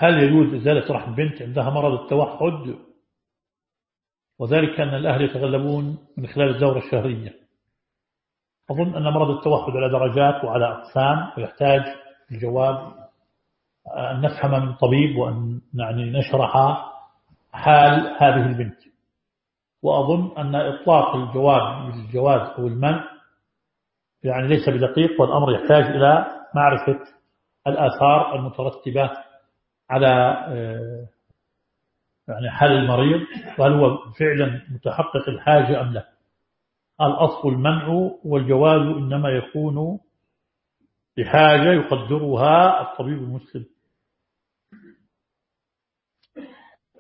هل يجوز إزالة رحم بنت عندها مرض التوحد؟ وذلك أن الأهل يتغلبون من خلال الدورة الشهرية. أظن أن مرض التوحد على درجات وعلى أقسام، ويحتاج الجواب أن نفهم من طبيب وأن يعني نشرح حال هذه البنت. وأظن أن إطلاق الجواب بالجواز أو المنع يعني ليس بدقيق، والأمر يحتاج إلى معرفة الآثار المترتبة على يعني حال المريض، وهل هو فعلا متحقق الحاجة أم لا. الأصل المنع، والجواز إنما يكون بحاجة يقدرها الطبيب المسلم.